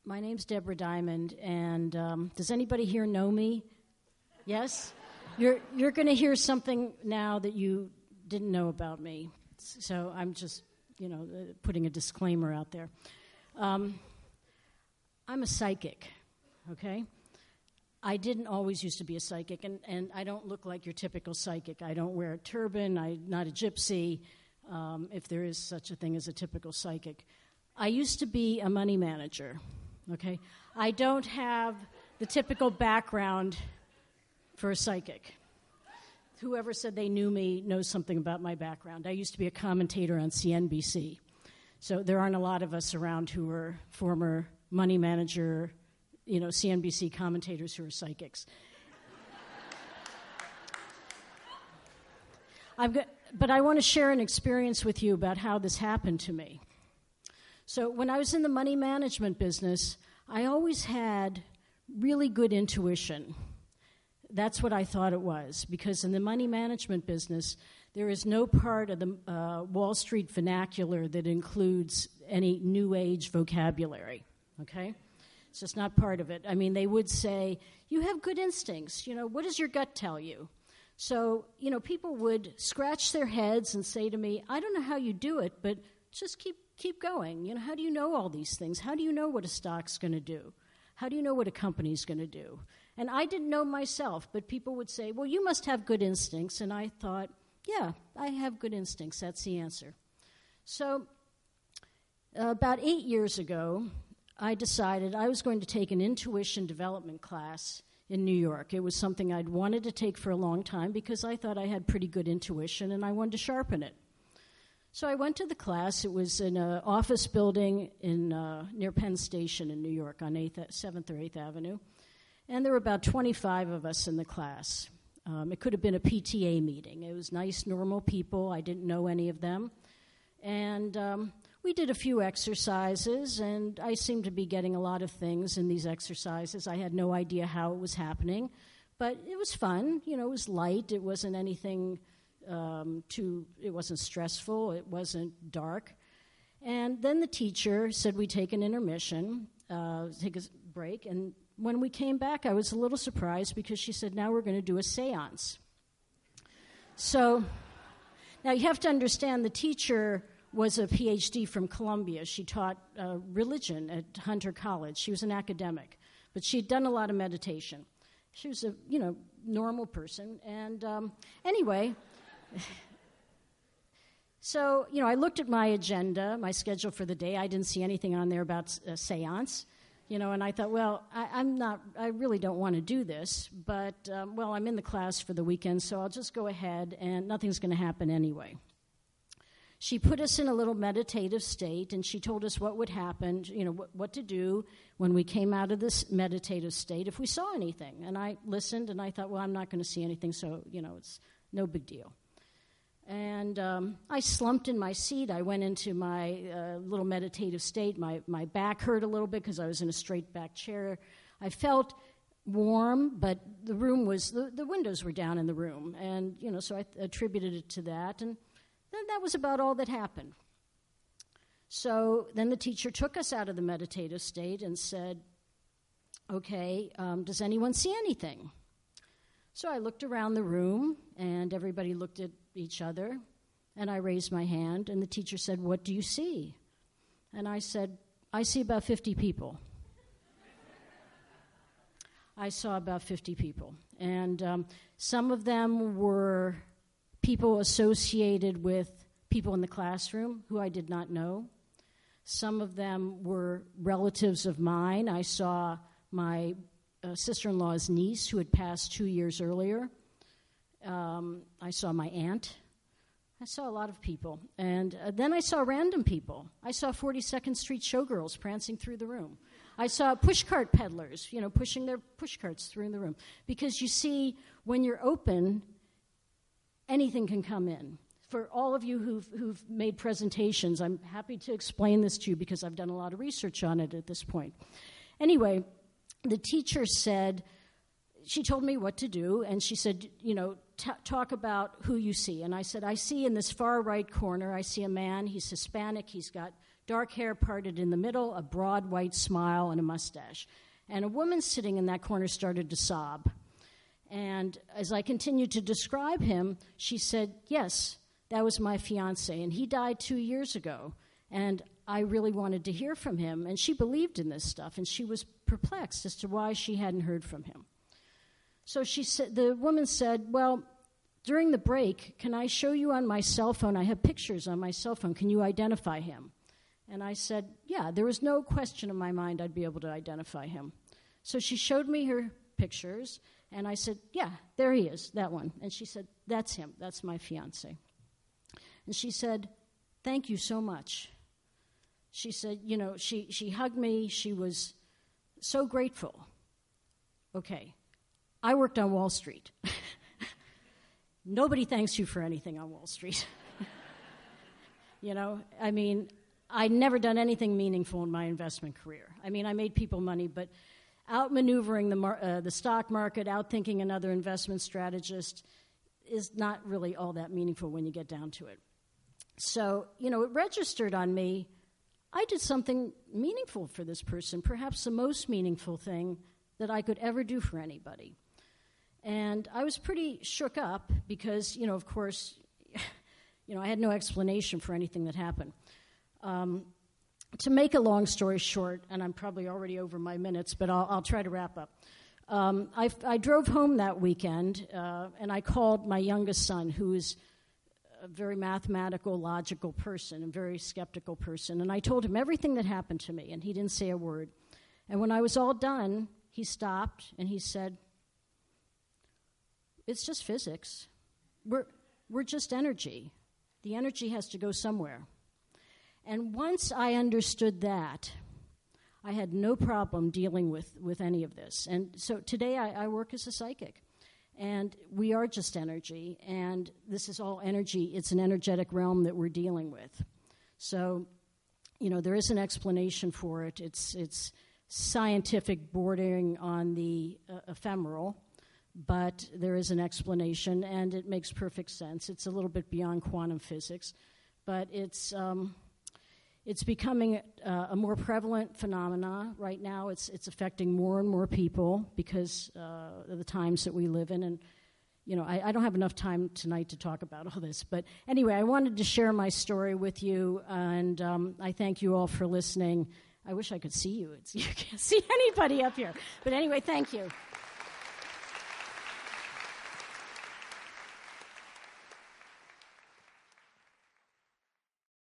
My name's Deborah Diamond, and does anybody here know me? Yes? You're going to hear something now that you didn't know about me. So I'm just, putting a disclaimer out there. I'm a psychic, okay? I didn't always used to be a psychic, and I don't look like your typical psychic. I don't wear a turban. I'm not a gypsy, if there is such a thing as a typical psychic. I used to be a money manager, okay? I don't have the typical background for a psychic. Whoever said they knew me knows something about my background. I used to be a commentator on CNBC. So there aren't a lot of us around who are former money manager, CNBC commentators who are psychics. But I want to share an experience with you about how this happened to me. So when I was in the money management business, I always had really good intuition. That's what I thought it was, because in the money management business, there is no part of the Wall Street vernacular that includes any new age vocabulary, okay? It's just not part of it. I mean, they would say, you have good instincts. What does your gut tell you? So, people would scratch their heads and say to me, I don't know how you do it, but just keep going. How do you know all these things? How do you know what a stock's going to do? How do you know what a company's going to do? And I didn't know myself, but people would say, well, you must have good instincts. And I thought, yeah, I have good instincts. That's the answer. So about 8 years ago, I decided I was going to take an intuition development class in New York. It was something I'd wanted to take for a long time because I thought I had pretty good intuition and I wanted to sharpen it. So I went to the class. It was in an office building near Penn Station in New York on 7th or 8th Avenue. And there were about 25 of us in the class. It could have been a PTA meeting. It was nice, normal people. I didn't know any of them. And we did a few exercises, and I seemed to be getting a lot of things in these exercises. I had no idea how it was happening, but it was fun. It was light. It wasn't anything it wasn't stressful. It wasn't dark. And then the teacher said we'd take an intermission, take a break, and when we came back, I was a little surprised because she said, now we're going to do a seance. So now you have to understand the teacher was a PhD from Columbia. She taught religion at Hunter College. She was an academic, but she'd done a lot of meditation. She was a, normal person. And anyway, so, I looked at my agenda, my schedule for the day. I didn't see anything on there about a seance. And I thought, well, I really don't want to do this, but, I'm in the class for the weekend, so I'll just go ahead, and nothing's going to happen anyway. She put us in a little meditative state, and she told us what would happen, what to do when we came out of this meditative state if we saw anything. And I listened, and I thought, well, I'm not going to see anything, so, it's no big deal. And I slumped in my seat. I went into my little meditative state. My back hurt a little bit because I was in a straight back chair. I felt warm, but the room was, the windows were down in the room. And, so I attributed it to that. And then that was about all that happened. So then the teacher took us out of the meditative state and said, okay, does anyone see anything? So I looked around the room, and everybody looked at each other, and I raised my hand, and the teacher said, what do you see? And I said, I see about 50 people. I saw about 50 people, and some of them were people associated with people in the classroom who I did not know. Some of them were relatives of mine. I saw my sister-in-law's niece who had passed 2 years earlier. I saw my aunt. I saw a lot of people. And then I saw random people. I saw 42nd Street showgirls prancing through the room. I saw pushcart peddlers, pushing their pushcarts through the room. Because you see, when you're open, anything can come in. For all of you who've made presentations, I'm happy to explain this to you because I've done a lot of research on it at this point. Anyway, the teacher said, she told me what to do, and she said, talk about who you see. And I said, I see in this far right corner, I see a man. He's Hispanic. He's got dark hair parted in the middle, a broad white smile, and a mustache. And a woman sitting in that corner started to sob. And as I continued to describe him, she said, yes, that was my fiancé, and he died 2 years ago. And I really wanted to hear from him. And she believed in this stuff, and she was perplexed as to why she hadn't heard from him. So she said, the woman said, well, during the break, can I show you on my cell phone? I have pictures on my cell phone. Can you identify him? And I said, yeah, there was no question in my mind I'd be able to identify him. So she showed me her pictures, and I said, yeah, there he is, that one. And she said, that's him, that's my fiancé. And she said, thank you so much. She said, you know, she hugged me. She was so grateful. Okay, I worked on Wall Street. Nobody thanks you for anything on Wall Street. You know, I mean, I'd never done anything meaningful in my investment career. I mean, I made people money, but outmaneuvering the stock market, outthinking another investment strategist is not really all that meaningful when you get down to it. So, you know, it registered on me. I did something meaningful for this person, perhaps the most meaningful thing that I could ever do for anybody. And I was pretty shook up because, you know, of course, you know, I had no explanation for anything that happened. To make a long story short, and I'm probably already over my minutes, but I'll try to wrap up. I drove home that weekend, and I called my youngest son, who is a very mathematical, logical person, a very skeptical person, and I told him everything that happened to me, and he didn't say a word. And when I was all done, he stopped, and he said, it's just physics. We're just energy. The energy has to go somewhere. And once I understood that, I had no problem dealing with any of this. And so today I work as a psychic. And we are just energy. And this is all energy. It's an energetic realm that we're dealing with. So, you know, there is an explanation for it. It's scientific bordering on the ephemeral. But there is an explanation, and it makes perfect sense. It's a little bit beyond quantum physics. But it's becoming a more prevalent phenomena right now. It's affecting more and more people because of the times that we live in. And, you know, I don't have enough time tonight to talk about all this. But anyway, I wanted to share my story with you, and I thank you all for listening. I wish I could see you. You can't see anybody up here. But anyway, thank you.